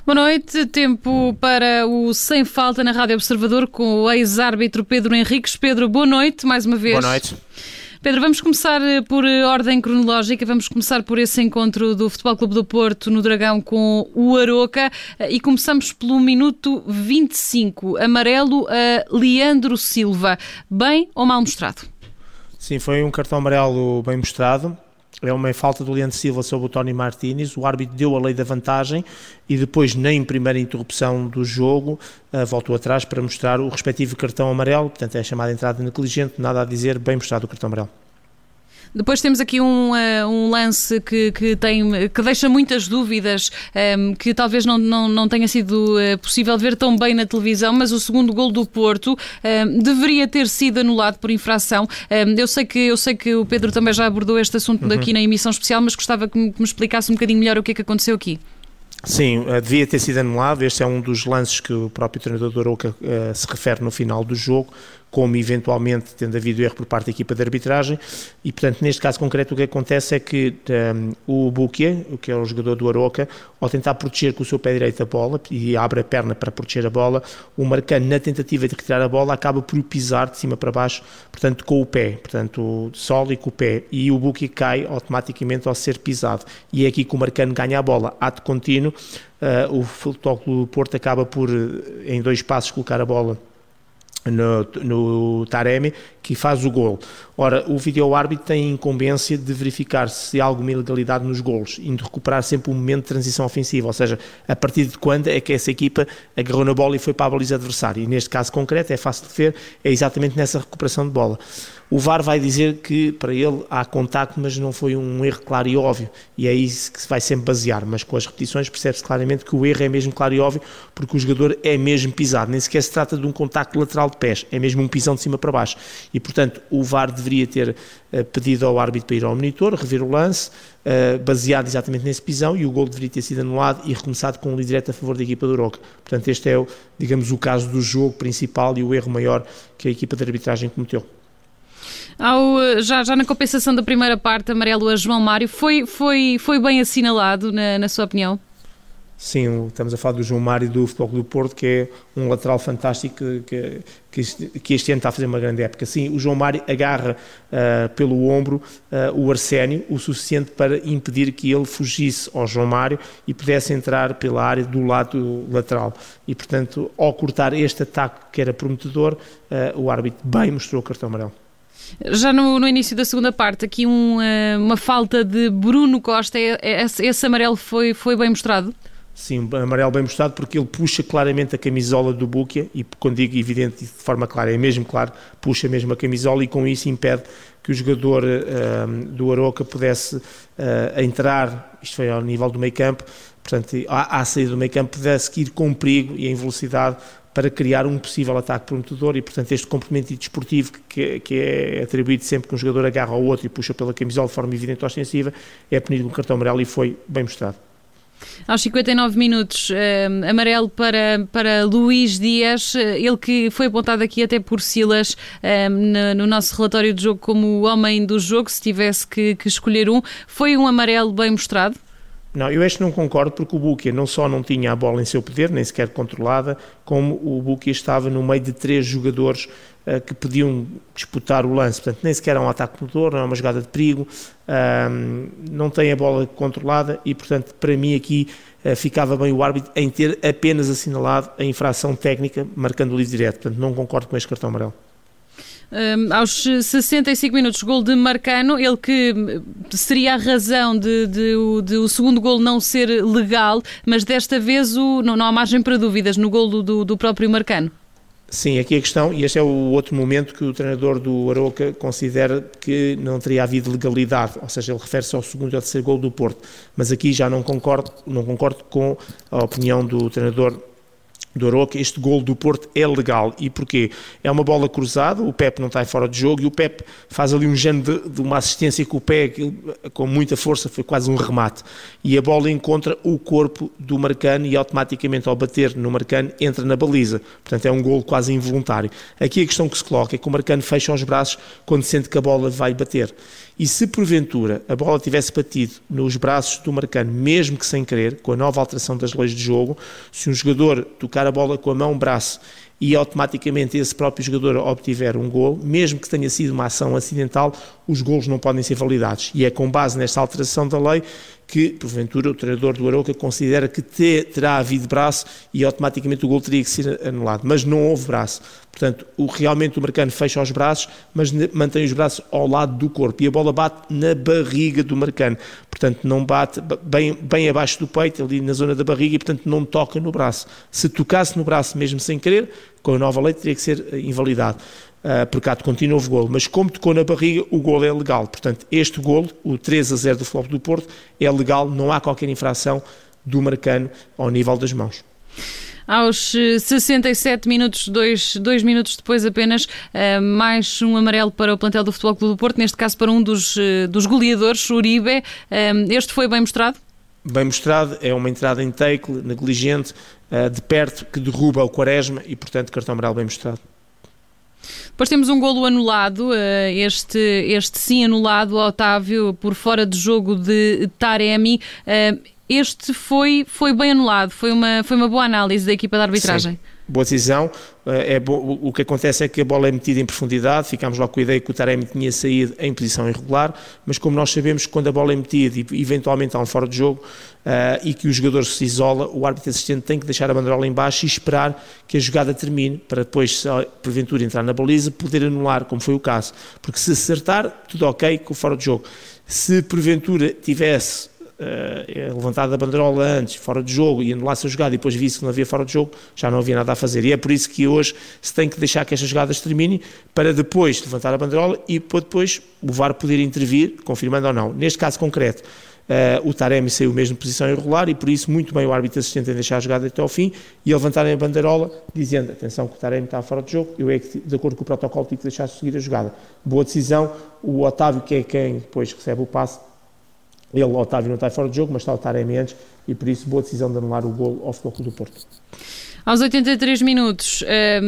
Boa noite, tempo para o Sem Falta na Rádio Observador com o ex-árbitro Pedro Henriques. Pedro, boa noite, mais uma vez. Boa noite. Pedro, vamos começar por ordem cronológica, vamos começar por esse encontro do Futebol Clube do Porto no Dragão com o Aroca e começamos pelo minuto 25, amarelo a Leandro Silva. Bem ou mal mostrado? Sim, foi um cartão amarelo bem mostrado. É uma falta do Leandro Silva sobre o Tony Martínez. O árbitro deu a lei da vantagem e depois, nem primeira interrupção do jogo, voltou atrás para mostrar o respectivo cartão amarelo. Portanto, é a chamada entrada negligente, nada a dizer, bem mostrado o cartão amarelo. Depois temos aqui um lance que deixa muitas dúvidas, que talvez não tenha sido possível ver tão bem na televisão, mas o segundo gol do Porto deveria ter sido anulado por infração. Eu sei que o Pedro também já abordou este assunto aqui na emissão especial, mas gostava que me explicasse um bocadinho melhor o que é que aconteceu aqui. Sim, devia ter sido anulado. Este é um dos lances que o próprio treinador do Aroca se refere no final do jogo, como eventualmente tendo havido erro por parte da equipa de arbitragem e, portanto, neste caso concreto o que acontece é que o Buquia, que é o jogador do Aroca, ao tentar proteger com o seu pé direito a bola e abre a perna para proteger a bola, o Marcano, na tentativa de retirar a bola, acaba por pisar de cima para baixo, portanto, com o pé, portanto, solo e com o pé, e o Buquia cai automaticamente ao ser pisado, e é aqui que o Marcano ganha a bola. Ato contínuo, o Futebol Clube do Porto acaba por, em 2 passos, colocar a bola no Taremi, que faz o gol. Ora, o vídeo-árbitro tem a incumbência de verificar se há alguma ilegalidade nos golos e de recuperar sempre o momento de transição ofensiva, ou seja, a partir de quando é que essa equipa agarrou na bola e foi para a baliza adversária. E neste caso concreto, é fácil de ver, é exatamente nessa recuperação de bola. O VAR vai dizer que para ele há contacto, mas não foi um erro claro e óbvio, e é isso que se vai sempre basear, mas com as repetições percebe-se claramente que o erro é mesmo claro e óbvio, porque o jogador é mesmo pisado, nem sequer se trata de um contacto lateral de pés, é mesmo um pisão de cima para baixo, e portanto o VAR deveria ter pedido ao árbitro para ir ao monitor, rever o lance, baseado exatamente nesse pisão, e o gol deveria ter sido anulado e recomeçado com um livre direto a favor da equipa do Aroca. Portanto, este é, digamos, o caso do jogo principal e o erro maior que a equipa de arbitragem cometeu. Já na compensação da primeira parte, amarelo a João Mário, foi bem assinalado, na sua opinião? Sim, estamos a falar do João Mário do Futebol Clube do Porto, que é um lateral fantástico que este ano está a fazer uma grande época. Sim, o João Mário agarra pelo ombro o Arsénio, o suficiente para impedir que ele fugisse ao João Mário e pudesse entrar pela área do lado lateral. E, portanto, ao cortar este ataque que era prometedor, o árbitro bem mostrou o cartão amarelo. Já no início da segunda parte, aqui uma falta de Bruno Costa, esse amarelo foi bem mostrado? Sim, amarelo bem mostrado porque ele puxa claramente a camisola do Buquia e, quando digo evidente de forma clara, é mesmo claro, puxa mesmo a camisola e com isso impede que o jogador do Aroca pudesse entrar, isto foi ao nível do meio campo, portanto, à saída do meio campo pudesse ir com perigo e em velocidade para criar um possível ataque prometedor e, portanto, este comprometimento desportivo que é atribuído sempre que um jogador agarra ao outro e puxa pela camisola de forma evidente ou ostensiva, é punido com cartão amarelo e foi bem mostrado. Aos 59 minutos, amarelo para Luís Dias, ele que foi apontado aqui até por Silas no nosso relatório de jogo como o homem do jogo, se tivesse que escolher foi um amarelo bem mostrado? Não, eu não concordo porque o Buquia não só não tinha a bola em seu poder, nem sequer controlada, como o Buquia estava no meio de 3 jogadores que podiam disputar o lance, portanto nem sequer era um ataque motor, não é uma jogada de perigo, não tem a bola controlada e, portanto, para mim aqui ficava bem o árbitro em ter apenas assinalado a infração técnica, marcando o livre direto, portanto não concordo com este cartão amarelo. Aos 65 minutos, gol de Marcano, ele que seria a razão de o segundo gol não ser legal, mas desta vez não há margem para dúvidas no gol do próprio Marcano. Sim, aqui a questão, e este é o outro momento que o treinador do Aroca considera que não teria havido legalidade, ou seja, ele refere-se ao segundo e ao terceiro gol do Porto, mas aqui já não concordo com a opinião do treinador do Aroca. Este golo do Porto é legal. E porquê? É uma bola cruzada, o Pepe não está fora de jogo e o Pepe faz ali um género de uma assistência com o pé, com muita força, foi quase um remate. E a bola encontra o corpo do Marcano e automaticamente ao bater no Marcano entra na baliza. Portanto é um golo quase involuntário. Aqui a questão que se coloca é que o Marcano fecha os braços quando sente que a bola vai bater. E se porventura a bola tivesse batido nos braços do Marcano, mesmo que sem querer, com a nova alteração das leis de jogo, se um jogador tocar a bola com a mão-braço e automaticamente esse próprio jogador obtiver um golo, mesmo que tenha sido uma ação acidental, os golos não podem ser validados. E é com base nesta alteração da lei que, porventura, o treinador do Arouca considera que terá havido braço e automaticamente o golo teria que ser anulado. Mas não houve braço. Portanto, realmente o Marcano fecha os braços, mas mantém os braços ao lado do corpo. E a bola bate na barriga do Marcano. Portanto, não bate bem abaixo do peito, ali na zona da barriga, e portanto não toca no braço. Se tocasse no braço mesmo sem querer, com a nova lei teria que ser invalidado. Porque há de continuo golo, mas como tocou na barriga, o golo é legal. Portanto, este golo, o 3-0 do Futebol Clube do Porto, é legal, não há qualquer infração do Marcano ao nível das mãos. Aos 67 minutos, dois minutos depois apenas, mais um amarelo para o plantel do Futebol Clube do Porto, neste caso para um dos goleadores, Uribe. Este foi bem mostrado? Bem mostrado, é uma entrada em tackle, negligente, de perto, que derruba o Quaresma e, portanto, cartão amarelo bem mostrado. Depois temos um golo anulado, este sim anulado, Otávio, por fora de jogo de Taremi. Este foi bem anulado, foi uma boa análise da equipa de arbitragem. Sim. Boa decisão. O que acontece é que a bola é metida em profundidade, ficámos logo com a ideia que o Taremi tinha saído em posição irregular, mas como nós sabemos que quando a bola é metida e eventualmente há um fora de jogo e que o jogador se isola, o árbitro assistente tem que deixar a banderola em baixo e esperar que a jogada termine para depois, se porventura entrar na baliza, poder anular, como foi o caso. Porque se acertar, tudo ok com o fora de jogo. Se porventura tivesse levantado a banderola antes, fora de jogo, e anulasse a jogada e depois visse que não havia fora de jogo, já não havia nada a fazer. E é por isso que hoje se tem que deixar que estas jogadas terminem para depois levantar a banderola e depois o VAR poder intervir, confirmando ou não. Neste caso concreto, o Taremi saiu mesmo de posição irregular e por isso muito bem o árbitro assistente em deixar a jogada até ao fim e a levantarem a banderola dizendo, atenção que o Taremi está fora de jogo, eu é que de acordo com o protocolo tive que deixar de seguir a jogada. Boa decisão, o Otávio, que é quem depois recebe o passe, ele, o Otávio, não está fora de jogo, mas está o Taremi antes e por isso boa decisão de anular o golo ao Futebol Clube do Porto. Aos 83 minutos,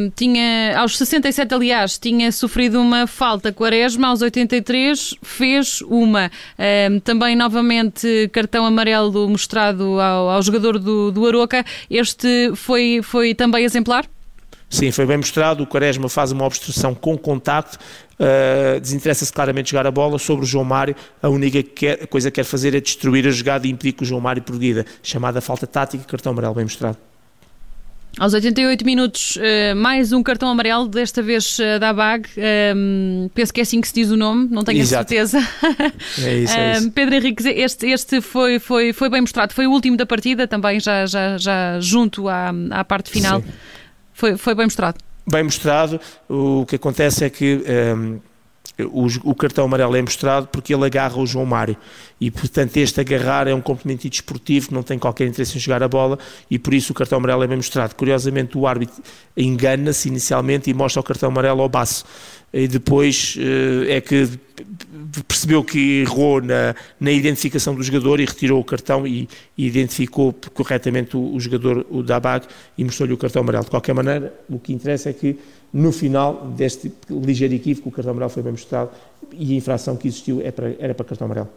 aos 67 aliás, tinha sofrido uma falta Quaresma, aos 83 fez uma. Também novamente cartão amarelo mostrado ao jogador do Arouca. Este foi também exemplar? Sim, foi bem mostrado. O Quaresma faz uma obstrução com contacto, desinteressa-se claramente de jogar a bola sobre o João Mário. A única coisa que quer fazer é destruir a jogada e impedir que o João Mário progrida. Chamada falta tática, cartão amarelo bem mostrado. Aos 88 minutos, mais um cartão amarelo, desta vez da ABAG. Penso que é assim que se diz o nome, não tenho Exato. a certeza. É isso. Pedro Henriques, este foi bem mostrado. Foi o último da partida, também já junto à parte final. Sim. Foi bem mostrado. Bem mostrado. O que acontece é que o cartão amarelo é mostrado porque ele agarra o João Mário e, portanto, este agarrar é um componente desportivo que não tem qualquer interesse em jogar a bola e, por isso, o cartão amarelo é bem mostrado. Curiosamente, o árbitro engana-se inicialmente e mostra o cartão amarelo ao Basso e depois é que percebeu que errou na identificação do jogador e retirou o cartão e identificou corretamente o jogador, o Dabag, e mostrou-lhe o cartão amarelo. De qualquer maneira, o que interessa é que no final deste ligeiro equívoco o cartão amarelo foi bem mostrado e a infração que existiu era para cartão amarelo.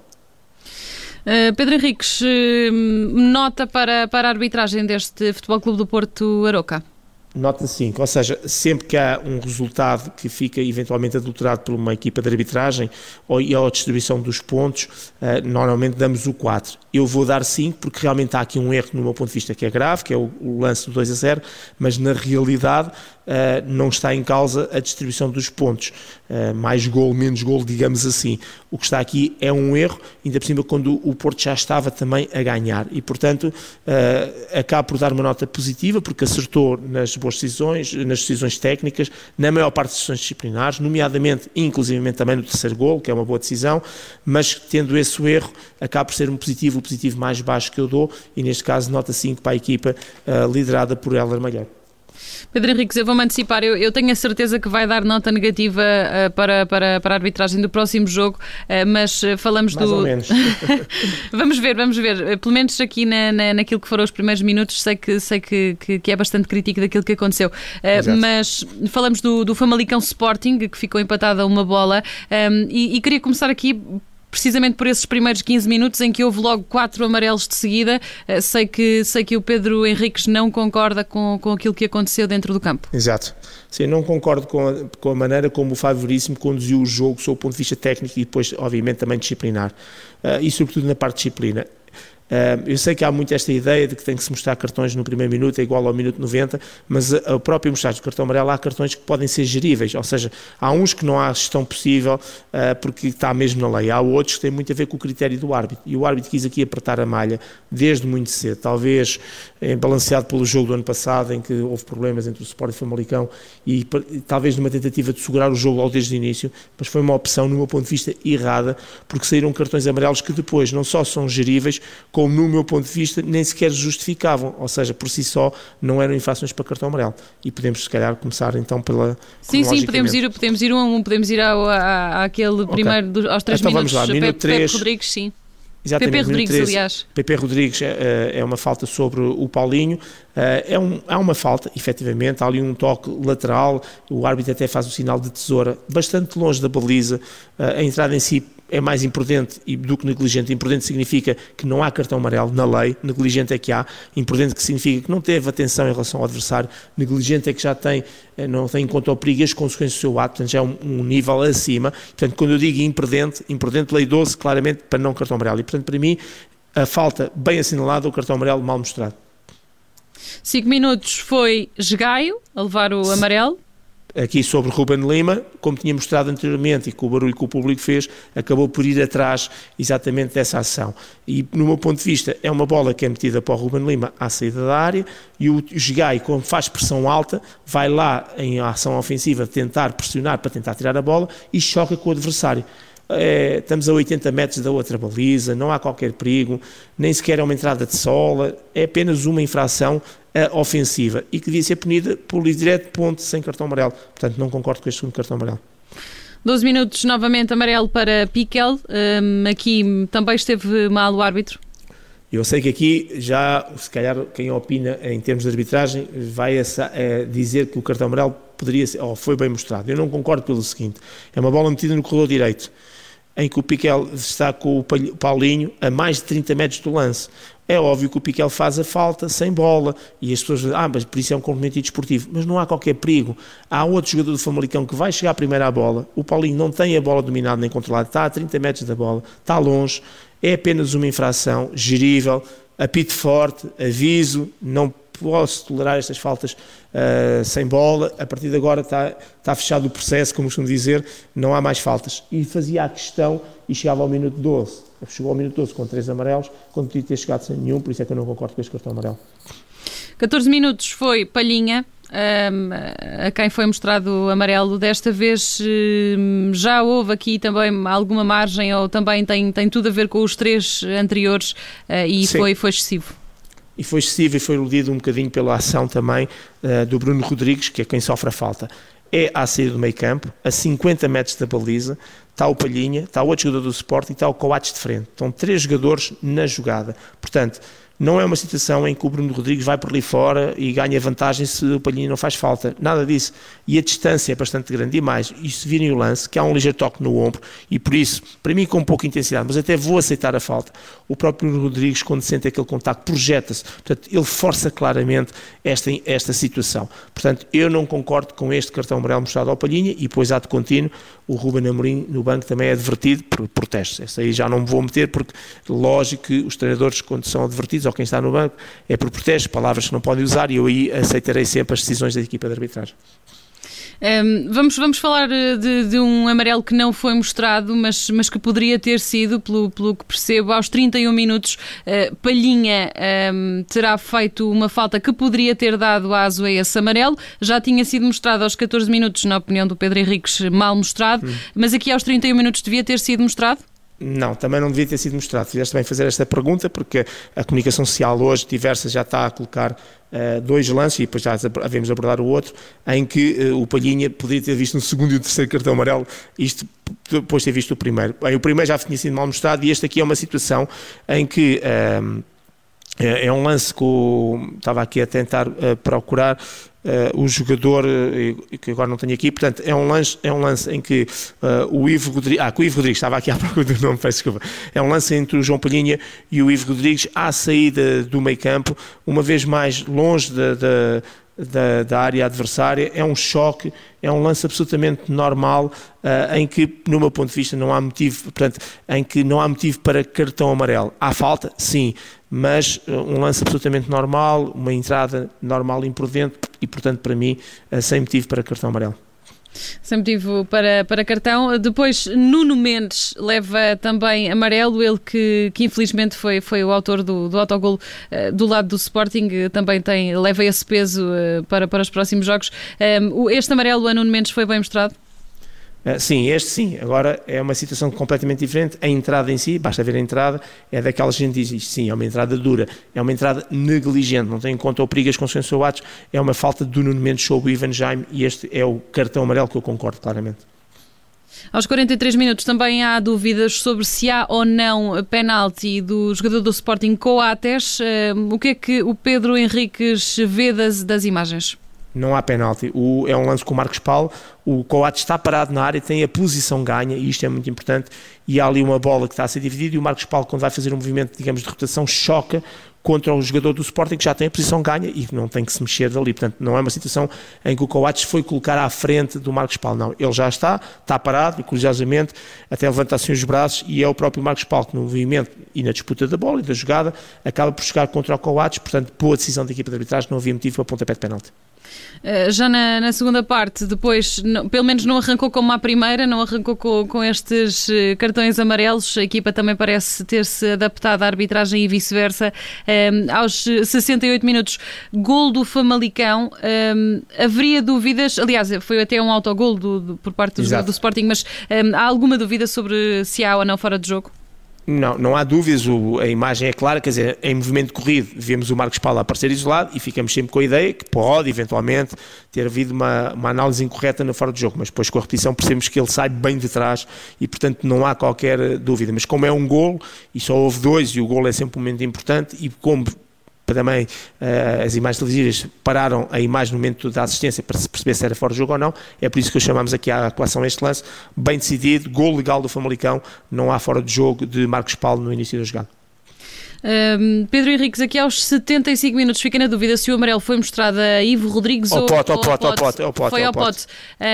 Pedro Henriques, nota para a arbitragem deste Futebol Clube do Porto Arouca? Nota 5, ou seja, sempre que há um resultado que fica eventualmente adulterado por uma equipa de arbitragem e a distribuição dos pontos, normalmente damos o 4. Eu vou dar 5 porque realmente há aqui um erro no meu ponto de vista que é grave, que é o lance do 2-0, mas na realidade não está em causa a distribuição dos pontos. Mais golo, menos golo, digamos assim. O que está aqui é um erro, ainda por cima quando o Porto já estava também a ganhar e, portanto, acaba por dar uma nota positiva porque acertou nas boas decisões, nas decisões técnicas, na maior parte das decisões disciplinares, nomeadamente, inclusivamente também no terceiro golo, que é uma boa decisão, mas tendo esse erro, acaba por ser o positivo mais baixo que eu dou e, neste caso, nota 5 para a equipa liderada por Héler Malheiro. Pedro Henriques, eu vou-me antecipar, eu tenho a certeza que vai dar nota negativa para a arbitragem do próximo jogo, mas falamos mais ou menos. Vamos ver, pelo menos aqui naquilo que foram os primeiros minutos, sei que é bastante crítico daquilo que aconteceu, mas falamos do Famalicão Sporting, que ficou empatado a uma bola, e queria começar aqui precisamente por esses primeiros 15 minutos em que houve logo 4 amarelos de seguida. Sei que o Pedro Henriques não concorda com aquilo que aconteceu dentro do campo. Exato. Sim, não concordo com a maneira como o Fábio Veríssimo conduziu o jogo sob o ponto de vista técnico e depois, obviamente, também disciplinar. E sobretudo na parte de disciplina. Eu sei que há muito esta ideia de que tem que se mostrar cartões no primeiro minuto, é igual ao minuto 90, mas a própria mostragem do cartão amarelo há cartões que podem ser geríveis, ou seja, há uns que não há gestão possível porque está mesmo na lei, há outros que têm muito a ver com o critério do árbitro, e o árbitro quis aqui apertar a malha desde muito cedo, talvez balanceado pelo jogo do ano passado, em que houve problemas entre o Sport e o Famalicão, e talvez numa tentativa de segurar o jogo logo desde o início, mas foi uma opção, no meu ponto de vista, errada, porque saíram cartões amarelos que depois não só são geríveis, como no meu ponto de vista nem sequer justificavam, ou seja, por si só não eram infrações para cartão amarelo. E podemos se calhar começar então pela... Sim, podemos ir 1 a 1, podemos ir àquele primeiro, aos 3 então minutos. Vamos lá, minuto 3. Pepe Rodrigues, sim. Exatamente, Pepe Rodrigues, 3, aliás. Pepe Rodrigues é uma falta sobre o Paulinho, há uma falta, efetivamente, há ali um toque lateral, o árbitro até faz o sinal de tesoura, bastante longe da baliza, a entrada em si é mais imprudente do que negligente. Imprudente significa que não há cartão amarelo na lei, negligente é que há, imprudente que significa que não teve atenção em relação ao adversário, negligente é que já não tem em conta o perigo e as consequências do seu ato, portanto já é um nível acima. Portanto, quando eu digo imprudente, lei 12, claramente para não cartão amarelo. E, portanto, para mim, a falta bem assinalada, o cartão amarelo mal mostrado. 5 minutos foi Esgaio a levar o amarelo. Aqui sobre Ruben Lima, como tinha mostrado anteriormente e com o barulho que o público fez, acabou por ir atrás exatamente dessa ação. E, no meu ponto de vista, é uma bola que é metida para o Ruben Lima à saída da área e o Esgaio, como faz pressão alta, vai lá em ação ofensiva tentar pressionar para tentar tirar a bola e choca com o adversário. Estamos a 80 metros da outra baliza, não há qualquer perigo, nem sequer é uma entrada de sola, é apenas uma infração ofensiva e que devia ser punida por direto ponto sem cartão amarelo. Portanto, não concordo com este segundo cartão amarelo. 12 minutos, novamente amarelo para Piquel. Aqui também esteve mal o árbitro. Eu sei que aqui já, se calhar, quem opina em termos de arbitragem vai dizer que o cartão amarelo poderia ser, foi bem mostrado. Eu não concordo pelo seguinte, é uma bola metida no corredor direito, em que o Piquel está com o Paulinho a mais de 30 metros do lance. É óbvio que o Piquel faz a falta sem bola e as pessoas dizem, mas por isso é um complemento desportivo. Mas não há qualquer perigo. Há outro jogador do Famalicão que vai chegar primeiro à bola, o Paulinho não tem a bola dominada nem controlada, está a 30 metros da bola, está longe, é apenas uma infração gerível, apito forte, aviso, não posso tolerar estas faltas sem bola, a partir de agora está fechado o processo, como costumo dizer, não há mais faltas. E fazia a questão e chegava ao minuto 12. Chegou ao minuto 12 com 3 amarelos, quando podia ter chegado sem nenhum, por isso é que eu não concordo com este cartão amarelo. 14 minutos foi Palhinha, a quem foi mostrado o amarelo. Desta vez já houve aqui também alguma margem ou também tem tudo a ver com os 3 anteriores e foi excessivo. E foi excessivo e foi iludido um bocadinho pela ação também do Bruno Rodrigues, que é quem sofre a falta. É à saída do meio campo, a 50 metros da baliza, está o Palhinha, está o outro jogador do Sport e está o Coates de frente. Estão 3 jogadores na jogada. Portanto, não é uma situação em que o Bruno Rodrigues vai por ali fora e ganha vantagem se o Palhinha não faz falta. Nada disso. E a distância é bastante grande. E mais, e se virem o lance, que há um ligeiro toque no ombro, e por isso, para mim com pouca intensidade, mas até vou aceitar a falta, o próprio Bruno Rodrigues, quando sente aquele contacto, projeta-se. Portanto, ele força claramente esta situação. Portanto, eu não concordo com este cartão amarelo mostrado ao Palhinha e depois, ato contínuo, o Ruben Amorim no banco também é advertido por protestos. Essa aí já não me vou meter porque, lógico que os treinadores, quando são advertidos, ou quem está no banco, é por protestos, palavras que não podem usar, e eu aí aceitarei sempre as decisões da equipa de arbitragem. Vamos falar de um amarelo que não foi mostrado, mas que poderia ter sido, pelo que percebo, aos 31 minutos. Palhinha terá feito uma falta que poderia ter dado aso a esse amarelo. Já tinha sido mostrado aos 14 minutos, na opinião do Pedro Henriques, mal mostrado, mas aqui aos 31 minutos devia ter sido mostrado? Não, também não devia ter sido mostrado. Fizeste bem fazer esta pergunta, porque a comunicação social hoje, diversa, já está a colocar 2 lances, e depois já havemos abordar o outro, em que o Palhinha poderia ter visto no segundo e o terceiro cartão amarelo, isto depois de ter visto o primeiro. Bem, o primeiro já tinha sido mal mostrado, e este aqui é uma situação em que É um lance que estava aqui a tentar procurar o jogador, que agora não tenho aqui, portanto é um lance em que o Ivo Rodrigues, estava aqui à procura do nome, peço desculpa, é um lance entre o João Palhinha e o Ivo Rodrigues à saída do meio campo, uma vez mais longe da área adversária, é um choque, é um lance absolutamente normal, em que, no meu ponto de vista, não há motivo, portanto, em que não há motivo para cartão amarelo. Há falta? Sim, mas um lance absolutamente normal, uma entrada normal e imprudente, e, portanto, para mim, sem motivo para cartão amarelo. Sem motivo para cartão. Depois, Nuno Mendes leva também amarelo, ele que infelizmente foi o autor do autogolo do lado do Sporting, também leva esse peso para os próximos jogos. Este amarelo a Nuno Mendes foi bem mostrado? Sim, sim. Agora é uma situação completamente diferente. A entrada em si, basta ver a entrada, é daquelas que a gente diz, sim, é uma entrada dura, é uma entrada negligente, não tem em conta o perigo consensual atos, é uma falta do Nuno Mendes sobre o Ivan Jaime, e este é o cartão amarelo que eu concordo claramente. Aos 43 minutos também há dúvidas sobre se há ou não penalti do jogador do Sporting Coates. O que é que o Pedro Henriques vê das imagens? Não há penalti. É um lance com o Marcos Paulo. O Coates está parado na área, tem a posição ganha, e isto é muito importante, e há ali uma bola que está a ser dividida, e o Marcos Paulo, quando vai fazer um movimento, digamos, de rotação, choca contra o jogador do Sporting, que já tem a posição ganha e que não tem que se mexer dali. Portanto, não é uma situação em que o Coates foi colocar à frente do Marcos Paulo. Não, ele já está parado, e corajosamente até levanta assim os braços, e é o próprio Marcos Paulo que no movimento e na disputa da bola e da jogada acaba por chegar contra o Coates. Portanto, boa decisão da equipa de arbitragem, não havia motivo para pontapé de penalti. Já na segunda parte, depois, pelo menos não arrancou como a primeira, não arrancou com estes cartões amarelos. A equipa também parece ter-se adaptado à arbitragem e vice-versa. Aos 68 minutos, gol do Famalicão. Haveria dúvidas, aliás, foi até um autogol por parte do Sporting, mas há alguma dúvida sobre se há ou não fora de jogo? Não há dúvidas, a imagem é clara, quer dizer, em movimento corrido vemos o Marcos Paulo aparecer isolado e ficamos sempre com a ideia que pode eventualmente ter havido uma análise incorreta no fora de jogo, mas depois com a repetição percebemos que ele sai bem de trás e portanto não há qualquer dúvida, mas como é um golo e só houve dois e o golo é sempre um momento importante, e como também as imagens televisivas pararam a imagem no momento da assistência para se perceber se era fora de jogo ou não, é por isso que chamamos aqui à equação este lance, bem decidido, gol legal do Famalicão, não há fora de jogo de Marcos Paulo no início da jogada. Pedro Henriques, aqui aos 75 minutos fica na dúvida se o amarelo foi mostrado a Ivo Rodrigues ou ao Pote. Foi ao Pote.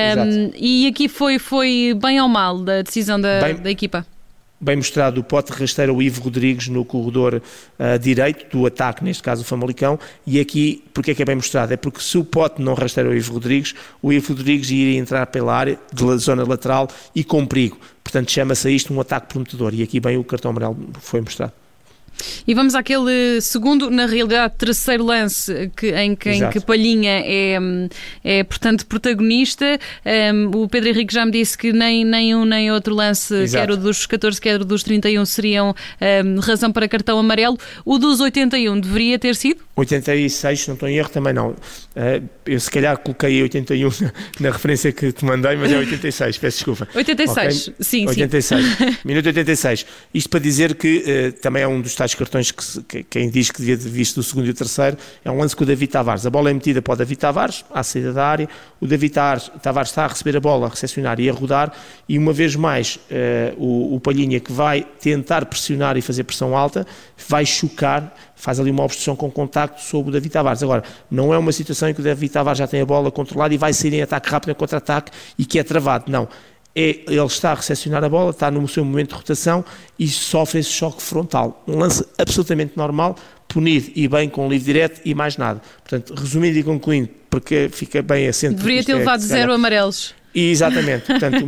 E aqui foi bem ou mal da decisão da equipa? Bem mostrado, o Pote rasteira o Ivo Rodrigues no corredor direito do ataque, neste caso o Famalicão, e aqui, porque é que é bem mostrado? É porque se o Pote não rasteira o Ivo Rodrigues iria entrar pela área, de zona lateral e com perigo. Portanto, chama-se a isto um ataque prometedor, e aqui bem o cartão amarelo foi mostrado. E vamos àquele segundo, na realidade terceiro lance em que Palhinha é portanto protagonista. O Pedro Henrique já me disse que nem um nem outro lance, quer o dos 14, quer o dos 31, seriam razão para cartão amarelo. O dos 81 deveria ter sido? 86, se não estou em erro, também não. Eu se calhar coloquei 81 na referência que te mandei, mas é 86, peço desculpa. 86, okay? Sim. Minuto 86. Isto para dizer que também é um dos tais cartões que quem diz que devia ter visto o segundo e o terceiro, é um lance com o David Tavares. A bola é metida para o David Tavares, à saída da área, o David Tavares está a receber a bola, a recepcionar e a rodar, e uma vez mais o Palhinha, que vai tentar pressionar e fazer pressão alta, vai chocar, faz ali uma obstrução com contacto sobre o David Tavares. Agora, não é uma situação em que o David Tavares já tem a bola controlada e vai sair em ataque rápido, em contra-ataque, e que é travado. Não. Ele está a recepcionar a bola, está no seu momento de rotação e sofre esse choque frontal. Um lance absolutamente normal, punido e bem com um livre direto e mais nada. Portanto, resumindo e concluindo, porque fica bem assente. Deveria ter levado 0 amarelos. Exatamente, portanto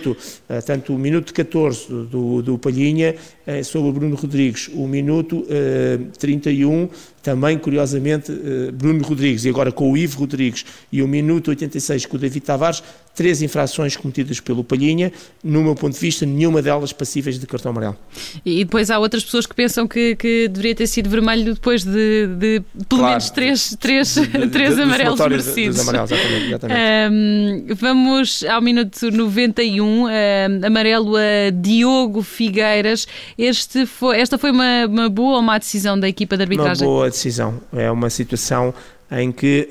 o minuto 14 do Palhinha sobre o Bruno Rodrigues, o minuto 31 também, curiosamente, Bruno Rodrigues, e agora com o Ivo Rodrigues, e o minuto 86 com o David Tavares, 3 infrações cometidas pelo Palhinha, no meu ponto de vista, nenhuma delas passíveis de cartão amarelo. E depois há outras pessoas que pensam que deveria ter sido vermelho depois de pelo menos 3 amarelos merecidos. Exatamente. Vamos ao minuto 91, amarelo a Diogo Figueiras. esta foi uma boa ou má decisão da equipa de arbitragem? Uma boa decisão. É uma situação em que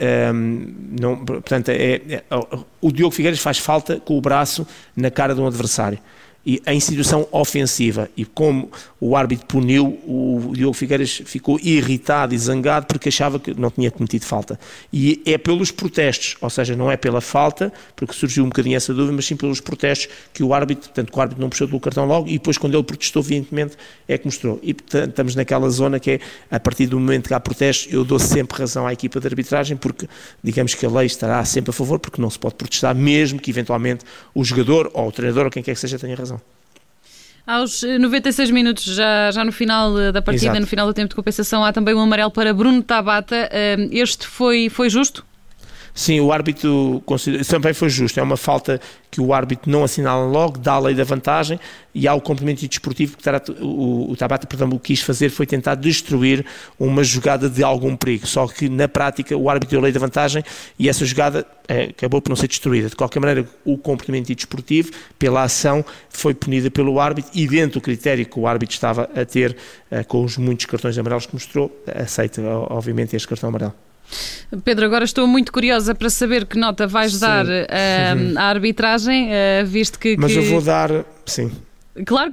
o Diogo Figueiras faz falta com o braço na cara de um adversário. E em situação ofensiva, e como o árbitro puniu, o Diogo Figueiras ficou irritado e zangado porque achava que não tinha cometido falta. E é pelos protestos, ou seja, não é pela falta, porque surgiu um bocadinho essa dúvida, mas sim pelos protestos que o árbitro, portanto, que o árbitro não puxou do cartão logo, e depois quando ele protestou veementemente é que mostrou. E portanto, estamos naquela zona que é, a partir do momento que há protestos, eu dou sempre razão à equipa de arbitragem, porque digamos que a lei estará sempre a favor, porque não se pode protestar, mesmo que eventualmente o jogador ou o treinador ou quem quer que seja tenha razão. Aos 96 minutos, já no final da partida, Exato. No final do tempo de compensação, há também um amarelo para Bruno Tabata. Este foi justo? Sim, o árbitro também foi justo. É uma falta que o árbitro não assinala logo, dá a lei da vantagem, e há o complemento desportivo que o Tabata, o que quis fazer foi tentar destruir uma jogada de algum perigo. Só que na prática o árbitro deu a lei da vantagem e essa jogada acabou por não ser destruída. De qualquer maneira, o complemento desportivo, pela ação, foi punida pelo árbitro, e dentro do critério que o árbitro estava a ter com os muitos cartões amarelos que mostrou, aceita obviamente este cartão amarelo. Pedro, agora estou muito curiosa para saber que nota vais dar à arbitragem, visto que... Mas eu vou dar, sim. Claro,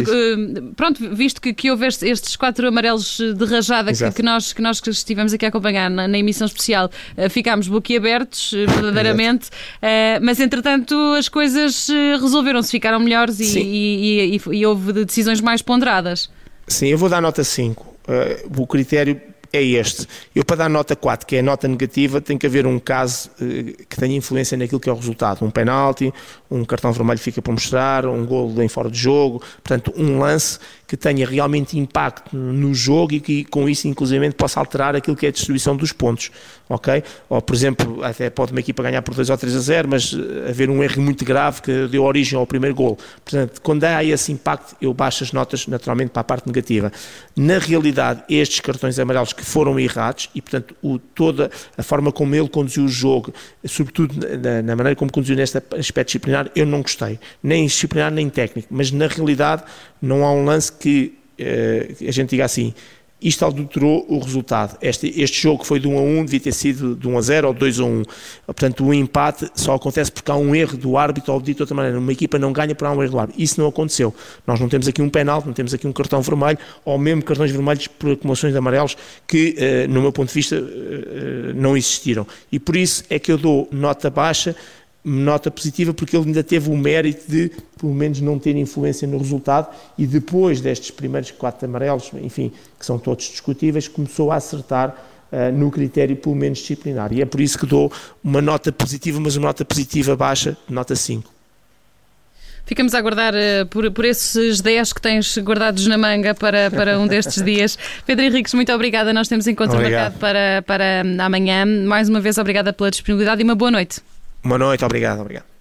pronto, visto que houve estes 4 amarelos de rajada que nós estivemos aqui a acompanhar na emissão especial, ficámos boquiabertos, verdadeiramente, mas entretanto as coisas resolveram-se, ficaram melhores e houve decisões mais ponderadas. Sim, eu vou dar nota 5. O critério é este. Eu, para dar nota 4, que é a nota negativa, tem que haver um caso que tenha influência naquilo que é o resultado. Um penalti, um cartão vermelho fica por mostrar, um golo em fora de jogo, portanto, um lance que tenha realmente impacto no jogo e que com isso, inclusivamente, possa alterar aquilo que é a distribuição dos pontos, ok? Ou, por exemplo, até pode uma equipa ganhar por 2 ou 3-0, mas haver um erro muito grave que deu origem ao primeiro golo. Portanto, quando há esse impacto, eu baixo as notas, naturalmente, para a parte negativa. Na realidade, estes cartões amarelos que foram errados e, portanto, toda a forma como ele conduziu o jogo, sobretudo na maneira como conduziu neste aspecto disciplinar, eu não gostei. Nem disciplinar, nem técnico. Mas, na realidade, não há um lance que a gente diga assim, isto adulterou o resultado. Este jogo foi de 1-1, devia ter sido de 1-0 ou de 2-1. Portanto, o empate só acontece porque há um erro do árbitro, ou dito de outra maneira, uma equipa não ganha por há um erro do árbitro. Isso não aconteceu. Nós não temos aqui um penalti, não temos aqui um cartão vermelho, ou mesmo cartões vermelhos por acumulações de amarelos que, no meu ponto de vista, não existiram. E por isso é que eu dou nota baixa, nota positiva, porque ele ainda teve o mérito de, pelo menos, não ter influência no resultado, e depois destes primeiros 4 amarelos, enfim, que são todos discutíveis, começou a acertar no critério, pelo menos, disciplinar. E é por isso que dou uma nota positiva, mas uma nota positiva baixa, nota 5. Ficamos a aguardar por esses 10 que tens guardados na manga para um destes dias. Pedro Henriques, muito obrigada. Nós temos encontro marcado para amanhã. Mais uma vez, obrigada pela disponibilidade e uma boa noite. Boa noite, obrigado.